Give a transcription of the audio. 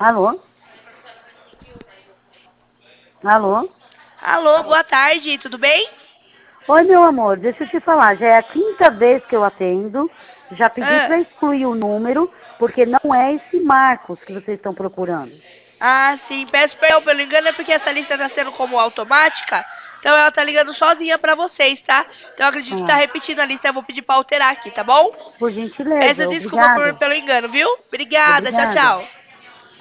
Alô? Alô? Alô, boa tarde, tudo bem? Oi, meu amor, deixa eu te falar, já é a quinta vez que eu atendo, já pedi Ah, para excluir o número, porque não é esse Marcos que vocês estão procurando. sim, peço perdão pelo engano, é porque essa lista tá sendo como automática, então ela tá ligando sozinha pra vocês, tá? Então eu acredito que tá Ah, repetindo a lista, eu vou pedir pra alterar aqui, tá bom? por Peço gentileza, desculpa obrigada. pelo engano, viu? Obrigada, tchau, Obrigada. tchau.